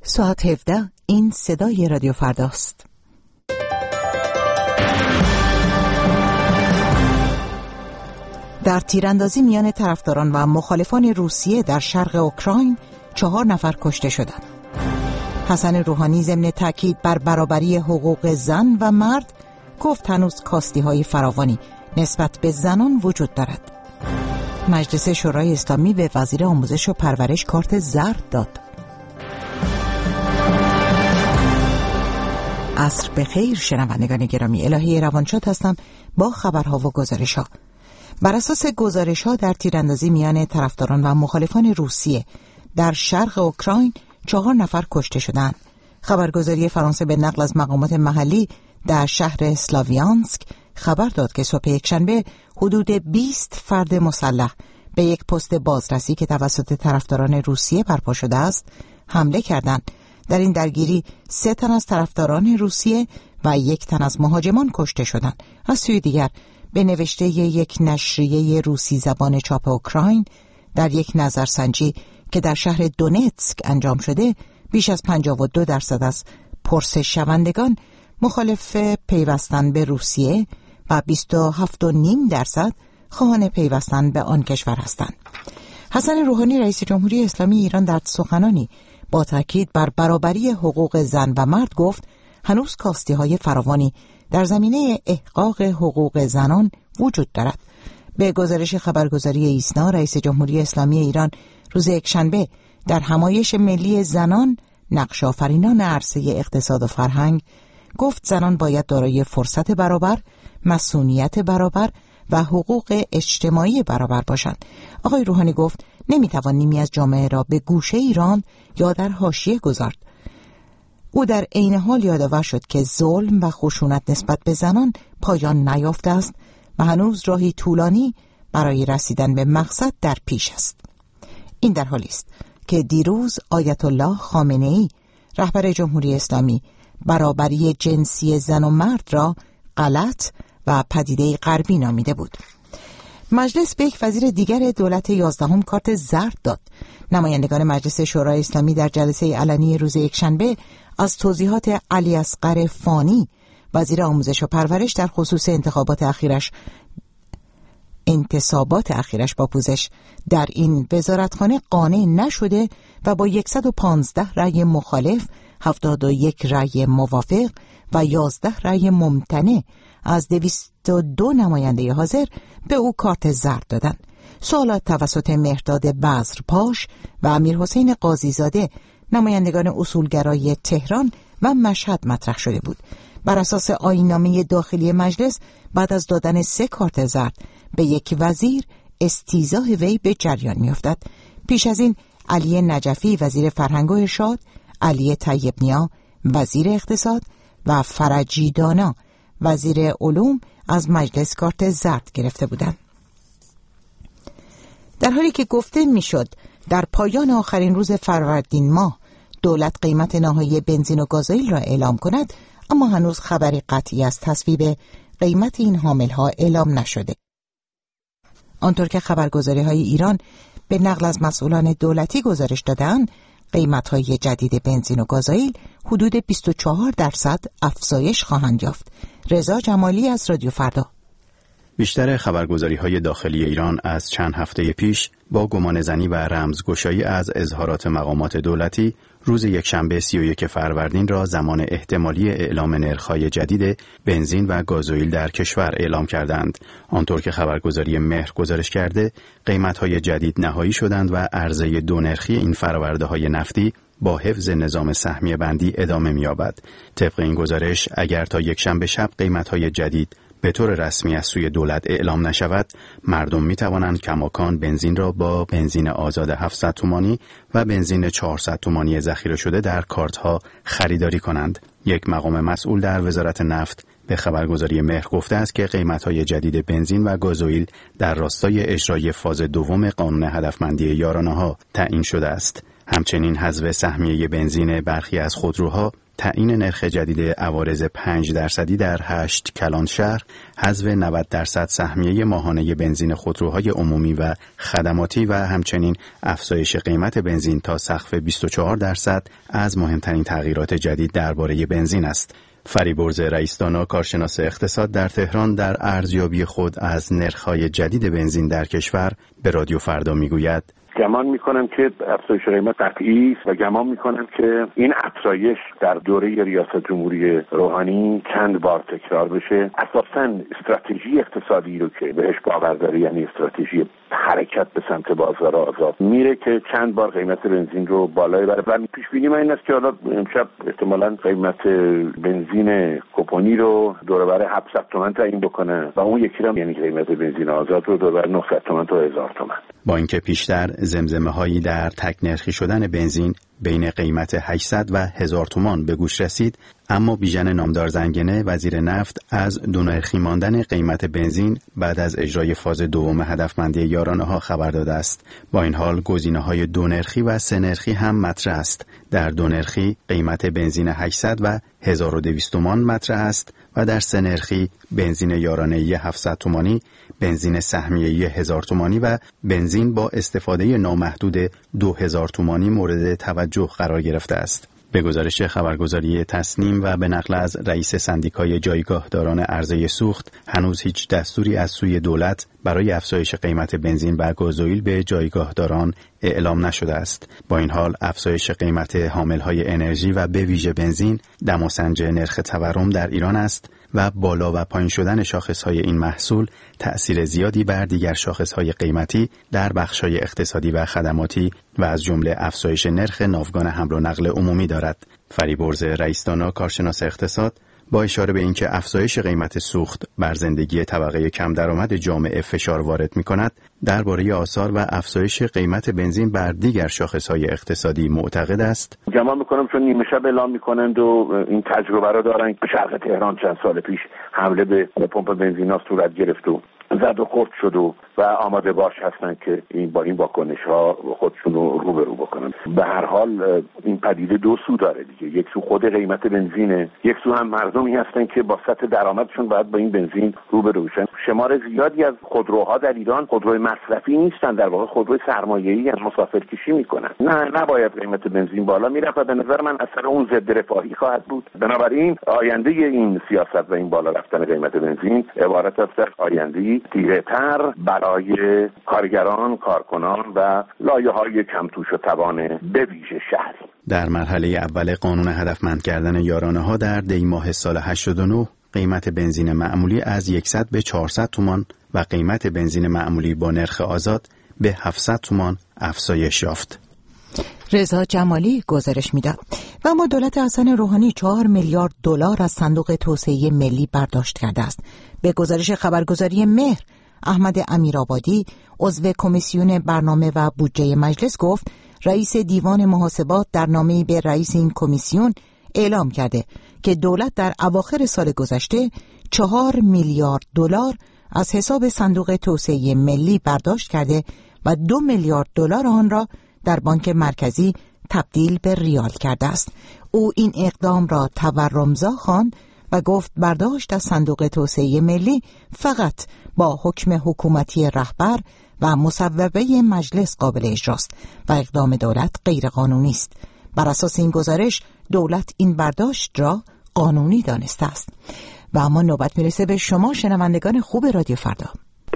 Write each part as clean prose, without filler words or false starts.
ساعت 17 این صدای رادیو فرداست. در تیراندازی میان طرفداران و مخالفان روسیه در شرق اوکراین 4 نفر کشته شدند. حسن روحانی ضمن تاکید بر برابری حقوق زن و مرد گفت هنوز کاستی‌های فراوانی نسبت به زنان وجود دارد. مجلس شورای اسلامی به وزیر آموزش و پرورش کارت زرد داد. عصر بخیر شنوندگان گرامی، الهی روانشاد هستم با خبرها و گزارش‌ها. بر اساس گزارش‌ها در تیراندازی میان طرفداران و مخالفان روسیه در شرق اوکراین 4 نفر کشته شدند. خبرگزاری فرانسه به نقل از مقامات محلی در شهر اسلاویانسک خبر داد که صبح یکشنبه حدود 20 فرد مسلح به یک پست بازرسی که توسط طرفداران روسیه برپا شده است حمله کردند. در این درگیری 3 تن از طرفداران روسیه و 1 تن از مهاجمان کشته شدند. از سوی دیگر به نوشته یک نشریه روسی زبان چاپ اوکراین در یک نظرسنجی که در شهر دونتسک انجام شده بیش از 52% از پرسش شوندگان مخالف پیوستن به روسیه و 27.5% خواهان پیوستن به آن کشور هستند. حسن روحانی رئیس جمهوری اسلامی ایران در سخنانی با تاکید بر برابری حقوق زن و مرد گفت هنوز کاستی‌های فراوانی در زمینه احقاق حقوق زنان وجود دارد. به گزارش خبرگزاری ایسنا، رئیس جمهوری اسلامی ایران روز یکشنبه در همایش ملی زنان نقش آفرینان عرصه اقتصاد و فرهنگ گفت زنان باید دارای فرصت برابر، مسئولیت برابر و حقوق اجتماعی برابر باشند. آقای روحانی گفت نمیتوان نیمی از جامعه را به گوشه ایران یا در حاشیه گذارد. او در عین حال یادآور شد که ظلم و خشونت نسبت به زنان پایان نیافته است و هنوز راهی طولانی برای رسیدن به مقصد در پیش است. این در حالی است که دیروز آیت الله خامنه‌ای رهبر جمهوری اسلامی برابری جنسی زن و مرد را غلط و پدیده غربی نامیده بود. مجلس به یک وزیر دیگر دولت 11 کارت زرد داد. نمایندگان مجلس شورای اسلامی در جلسه علنی روز یکشنبه از توضیحات علی اصغر فانی وزیر آموزش و پرورش در خصوص انتصابات اخیرش با پوزش در این وزارتخانه قانع نشده و با 115 رأی مخالف، 71 رأی موافق و 11 رأی ممتنع از 202 نماینده حاضر به او کارت زرد دادند. سوالات توسط مهرداد بزرپاش و امیرحسین قاضیزاده نمایندگان اصولگرای تهران و مشهد مطرح شده بود. بر اساس آیین‌نامه داخلی مجلس بعد از دادن 3 کارت زرد به یک وزیر استیضاح وی به جریان می‌افتد. پیش از این علی نجفی وزیر فرهنگ و ارشاد، علی طیب نیا وزیر اقتصاد و فرجی دانا وزیر علوم از مجلس کارت زرد گرفته بودند. در حالی که گفته میشد در پایان آخرین روز فروردین ماه دولت قیمت نهایی بنزین و گازوئیل را اعلام کند، اما هنوز خبری قطعی از تصویب قیمت این حامل‌ها اعلام نشده. آنطور که خبرگزاری‌های ایران به نقل از مسئولان دولتی گزارش دادند، قیمت‌های جدید بنزین و گازوئیل حدود 24% افزایش خواهند یافت. رضا جمالی از رادیو فردا. بیشتر خبرگزاری‌های داخلی ایران از چند هفته پیش با گمانه‌زنی و رمزگشایی از اظهارات مقامات دولتی روز یکشنبه 31 فروردین را زمان احتمالی اعلام نرخ‌های جدید بنزین و گازوئیل در کشور اعلام کردند. آنطور که خبرگزاری مهر گزارش کرده، قیمت‌های جدید نهایی شدند و عرضه دو نرخی این فرورده‌های نفتی با حفظ نظام سهمیه بندی ادامه می‌یابد. طبق این گزارش اگر تا یکشنبه شب قیمت‌های جدید به طور رسمی از سوی دولت اعلام نشود، مردم می توانند کماکان بنزین را با بنزین آزاد 700 تومانی و بنزین 400 تومانی ذخیره شده در کارت‌ها خریداری کنند. یک مقام مسئول در وزارت نفت به خبرگزاری مهر گفته است که قیمت‌های جدید بنزین و گازوئیل در راستای اجرای فاز دوم قانون هدفمندی یارانه‌ها تعیین شده است. همچنین حذف سهمیه بنزین برخی از خودروها تعیین نرخ جدید عوارض 5% در 8 کلان شهر، حذف 90% سهمیه ماهانه بنزین خودروهای عمومی و خدماتی و همچنین افزایش قیمت بنزین تا سقف 24% از مهمترین تغییرات جدید درباره بنزین است. فریبرز رئیس‌دانا کارشناس اقتصاد در تهران در ارزیابی خود از نرخ‌های جدید بنزین در کشور به رادیو فردا میگوید: گمان میکنم که افزایش قیمت قطعی است و گمان میکنم که این افزایش در دوره ریاست جمهوری روحانی چند بار تکرار بشه. اساساً استراتژی اقتصادی رو که بهش باور داره، یعنی استراتژی حرکت به سمت بازار آزاد، میره که چند بار قیمت بنزین رو بالا ببره و پیش بینی من این است که حالا امشب احتمالاً قیمت بنزین کوپنی رو دور و بر 700 تومان تعیین بکنه و اون یکی رو، یعنی قیمت بنزین آزاد رو دور و بر 900 تومان تا 1000 تومان. با اینکه پیشتر زمزمه‌هایی در تک نرخی شدن بنزین بین قیمت 800 و 1000 تومان به گوش رسید، اما بیژن نامدار زنگنه وزیر نفت از دو نرخی ماندن قیمت بنزین بعد از اجرای فاز دوم هدفمندی یارانه‌ها خبر داده است. با این حال گزینه‌های دو نرخی و سه نرخی هم مطرح است. در دو نرخی قیمت بنزین 800 و 1200 تومان مطرح است و در سه نرخی بنزین یارانه‌ای 700 تومانی، بنزین سهمیه‌ای 1000 تومانی و بنزین با استفاده نامحدود 2000 تومانی مورد توجه قرار گرفته است. به گزارش خبرگزاری تصنیم و به نقل از رئیس سندیکای جایگاهداران عرضه سوخت، هنوز هیچ دستوری از سوی دولت برای افزایش قیمت بنزین و گازوئیل به جایگاهداران اعلام نشده است. با این حال افزایش قیمت حاملهای انرژی و به ویژه بنزین دماسنج نرخ تورم در ایران است و بالا و پایین شدن شاخصهای این محصول تأثیر زیادی بر دیگر شاخصهای قیمتی در بخش‌های اقتصادی و خدماتی و از جمله افزایش نرخ ناوگان حمل و نقل عمومی دارد. فریبرز رئیس‌دانا کارشناس اقتصاد با اشاره به اینکه افزایش قیمت سوخت بر زندگی طبقه کم درآمد جامعه فشار وارد می‌کند، درباره آثار و افزایش قیمت بنزین بر دیگر شاخص‌های اقتصادی معتقد است. گمان می‌کنم چون نیمه شب اعلام می‌کنند و این تجربه را دارن که شرق تهران چند سال پیش حمله به پمپ بنزین‌ها صورت گرفت و زد و خورد شد و آماده باش هستن که با این واکنش‌ها خودشون رو روبرو بکنن. به هر حال این پدیده دو سو داره دیگه. یک سو خود قیمت بنزینه، یک سو هم مردمی هستن که با سطح درآمدشون باید با این بنزین روبرو بشن. شمار زیادی از خودروها در ایران خودروی مصرفی نیستن، در واقع خودروی سرمایه‌ای از مسافرکشی میکنن. نباید قیمت بنزین بالا میرفت و به نظر من اثر اون ضد رفاهی خواهد بود. بنابراین آینده این سیاست و این بالا رفتن قیمت بنزین عبارت است از آینده‌ای تیره‌تر برای کارگران، کارکنان و لایه‌های کم توش و توان به ویژه شهری. در مرحله اول قانون هدفمند کردن یارانه‌ها در دی ماه سال 89 قیمت بنزین معمولی از 100 به 400 تومان و قیمت بنزین معمولی با نرخ آزاد به 700 تومان افزایش یافت. رضا جمالی گزارش میداد. و اما دولت حسن روحانی 4 میلیارد دلار از صندوق توسعه ملی برداشت کرده است. به گزارش خبرگزاری مهر، احمد امیرآبادی عضو کمیسیون برنامه و بودجه مجلس گفت رئیس دیوان محاسبات در نامه‌ای به رئیس این کمیسیون اعلام کرده که دولت در اواخر سال گذشته 4 میلیارد دلار از حساب صندوق توسعه ملی برداشت کرده و 2 میلیارد دلار آن را در بانک مرکزی تبدیل به ریال کرده است. او این اقدام را تورمزا خواند و گفت برداشت از صندوق توسعه ملی فقط با حکم حکومتی رهبر و مصوبه مجلس قابل اجراست و اقدام دولت غیر قانونی است. بر اساس این گزارش دولت این برداشت را قانونی دانسته است. و اما نوبت میرسه به شما شنوندگان خوب رادیو فردا.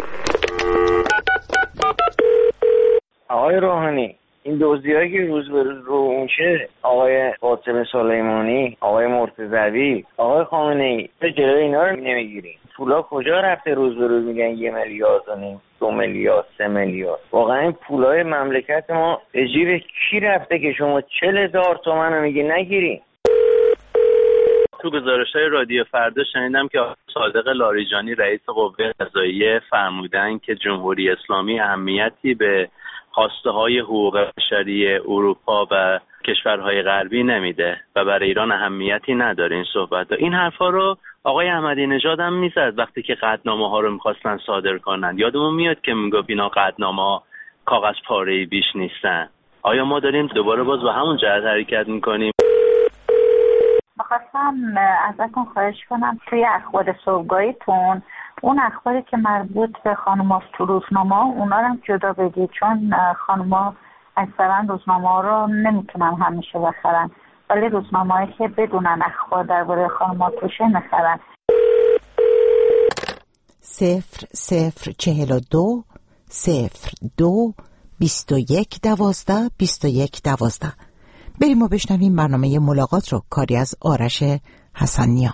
آقای روحانی، این دزدی‌هایی که روز به روز رو میشه، آقای قاسم سلیمانی، آقای مرتضوی، آقای خامنه‌ای، تو جلوی اینا رو نمیگیرین. پولا کجا رفته؟ روز به روز میگن 1 میلیارد و نیم، 2 میلیارد، 3 میلیارد. واقعا این پولای مملکت ما به جیب کی رفته که شما 40,000 تومان رو میگی نگیرین؟ تو گزارش‌های رادیو فردا شنیدم که صادق لاریجانی رئیس قوه قضاییه فرمودن که جمهوری اسلامی اهمیتی به خواسته‌های حقوق بشری اروپا و کشورهای غربی نمیده و برای ایران اهمیتی نداره این صحبت. این حرفا رو آقای احمدی نژاد هم میزد وقتی که قطعنامه‌ها رو می‌خواستن صادر کنن. یادمون میاد که میگفت اینا قطعنامه‌ها کاغذ پاره‌ای بیش نیستن. آیا ما داریم دوباره باز با همون جهت حرکت میکنیم؟ می‌خواستم ازتون خواهش کنم توی اخبار صبحگاهیتون اون اخباری که مربوط به خانوما تو روزنامه اونا رو هم جدا بگید، چون خانوما اکثرا روزنامه رو نمیتونن همیشه بخرن، ولی روزنامه‌ای که بدونن اخبار درباره خانوما توشه نخرن. 0042 02 21 12 21 12. بریم و بشنویم برنامه ملاقات رو، کاری از آرش حسنیان.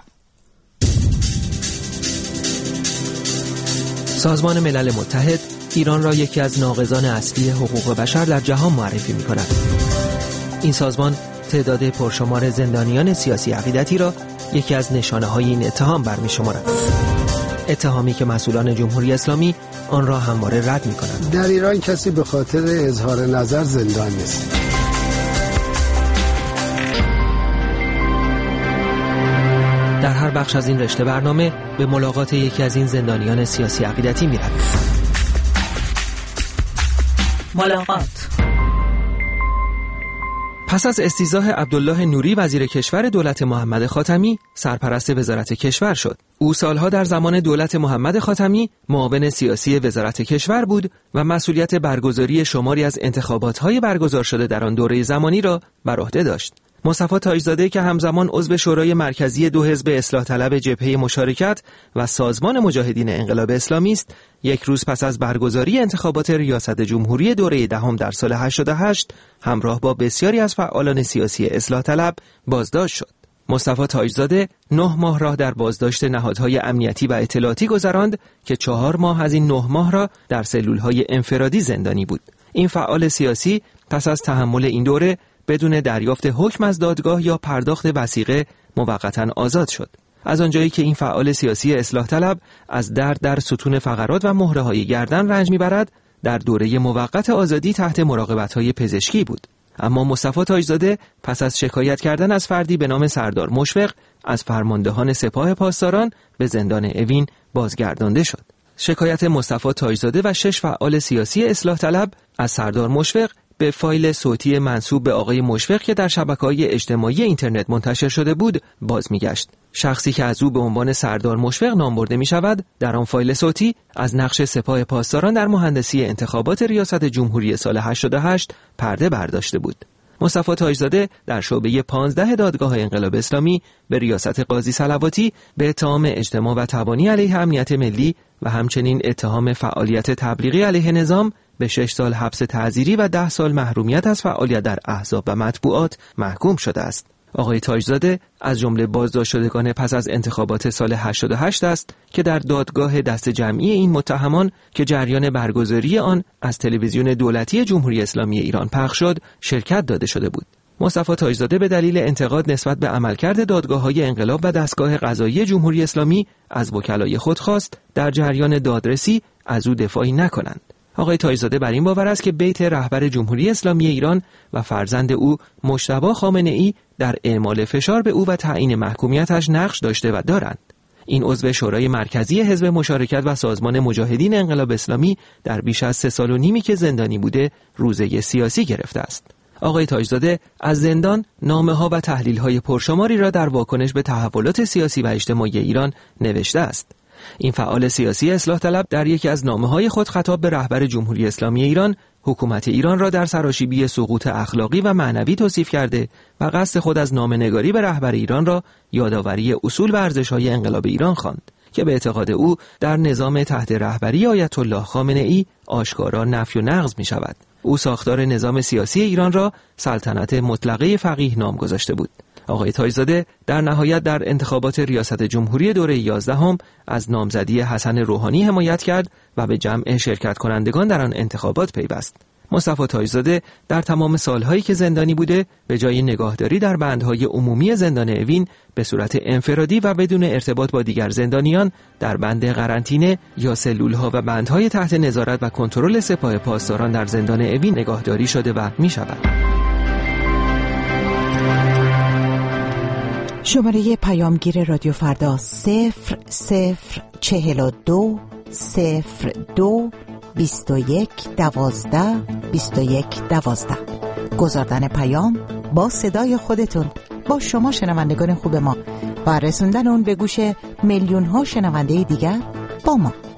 سازمان ملل متحد ایران را یکی از ناقضان اصلی حقوق بشر در جهان معرفی می‌کند. این سازمان تعداد پرشمار زندانیان سیاسی عقیدتی را یکی از نشانه‌های این اتهام برمی‌شمارد. اتهامی که مسئولان جمهوری اسلامی آن را همواره رد می‌کنند. در ایران کسی به خاطر اظهار نظر زندان نیست. در هر بخش از این رشته برنامه به ملاقات یکی از این زندانیان سیاسی عقیدتی می‌رویم. ملاقات. پس از استیضاح عبدالله نوری وزیر کشور دولت محمد خاتمی سرپرست وزارت کشور شد. او سالها در زمان دولت محمد خاتمی معاون سیاسی وزارت کشور بود و مسئولیت برگزاری شماری از انتخابات‌های برگزار شده در آن دوره زمانی را بر عهده داشت. مصطفی تاج‌زاده که همزمان عضو شورای مرکزی دو حزب اصلاح طلب جبهه مشارکت و سازمان مجاهدین انقلاب اسلامی است، یک روز پس از برگزاری انتخابات ریاست جمهوری دوره دهم در سال 88 همراه با بسیاری از فعالان سیاسی اصلاح طلب بازداشت شد. مصطفی تاج‌زاده 9 ماه را در بازداشت نهادهای امنیتی و اطلاعاتی گذراند که 4 ماه از این 9 ماه را در سلولهای انفرادی زندانی بود. این فعال سیاسی پس از تحمل این دوره بدون دریافت حکم از دادگاه یا پرداخت وثیقه موقتاً آزاد شد. از آنجایی که این فعال سیاسی اصلاح طلب از درد در ستون فقرات و مهره‌های گردن رنج می‌برد، در دوره موقت آزادی تحت مراقبت‌های پزشکی بود. اما مصطفی تاج‌زاده پس از شکایت کردن از فردی به نام سردار مشفق از فرماندهان سپاه پاسداران به زندان اوین بازگردانده شد. شکایت مصطفی تاج‌زاده و 6 فعال سیاسی اصلاح طلب از سردار مشفق به فایل صوتی منسوب به آقای مشفق که در شبکه‌های اجتماعی اینترنت منتشر شده بود باز می‌گشت. شخصی که از او به عنوان سردار مشفق نام برده می‌شود، در آن فایل صوتی از نقش سپاه پاسداران در مهندسی انتخابات ریاست جمهوری سال 88 پرده برداشته بود. مصطفی تاج‌زاده در شعبه 15 دادگاه انقلاب اسلامی به ریاست قاضی صلواتی به اتهام اجتماع و تبانی علیه امنیت ملی و همچنین اتهام فعالیت تبلیغی علیه نظام به 6 سال حبس تعزیری و 10 سال محرومیت از فعالیت در احزاب و مطبوعات محکوم شده است. آقای تاج‌زاده از جمله بازداشت شدگان پس از انتخابات سال 88 است که در دادگاه دست جمعی این متهمان که جریان برگزاری آن از تلویزیون دولتی جمهوری اسلامی ایران پخش شد شرکت داده شده بود. مصطفی تاج‌زاده به دلیل انتقاد نسبت به عملکرد دادگاه‌های انقلاب و دستگاه قضایی جمهوری اسلامی از وکلای خود خواست در جریان دادرسی از او دفاعی نکنند. آقای تاج‌زاده بر این باور است که بیت رهبر جمهوری اسلامی ایران و فرزند او مجتبی خامنه‌ای در اعمال فشار به او و تعیین محکومیتش نقش داشته و دارند. این عضو شورای مرکزی حزب مشارکت و سازمان مجاهدین انقلاب اسلامی در بیش از 3 سال و نیمی که زندانی بوده روزه سیاسی گرفته است. آقای تاج‌زاده از زندان نامه‌ها و تحلیل‌های پرشماری را در واکنش به تحولات سیاسی و اجتماعی ایران نوشته است. این فعال سیاسی اصلاح طلب در یکی از نامه‌های خود خطاب به رهبر جمهوری اسلامی ایران حکومت ایران را در سراشیبی سقوط اخلاقی و معنوی توصیف کرده و قصد خود از نامه‌نگاری به رهبر ایران را یادآوری اصول و ارزش‌های انقلاب ایران خواند که به اعتقاد او در نظام تحت رهبری آیت الله خامنه‌ای آشکارا نفی و نقض می‌شود. او ساختار نظام سیاسی ایران را سلطنت مطلقه فقیه نام گذاشته بود. آقای تاج‌زاده در نهایت در انتخابات ریاست جمهوری دوره 11 از نامزدی حسن روحانی حمایت کرد و به جمع شرکت کنندگان در آن انتخابات پیوست. مصطفی تاج‌زاده در تمام سالهایی که زندانی بوده به جای نگاهداری در بندهای عمومی زندان اوین به صورت انفرادی و بدون ارتباط با دیگر زندانیان در بند قرنطینه یا سلولها و بندهای تحت نظارت و کنترل سپاه پاسداران در زندان اوین نگاهداری شده و می‌شود. شماره پیامگیر رادیو فردا 0042 02 21 12 21 12. گزاردن پیام با صدای خودتون با شما شنوندگان خوب ما و رسوندن اون به گوش میلیون ها شنونده دیگر با ما.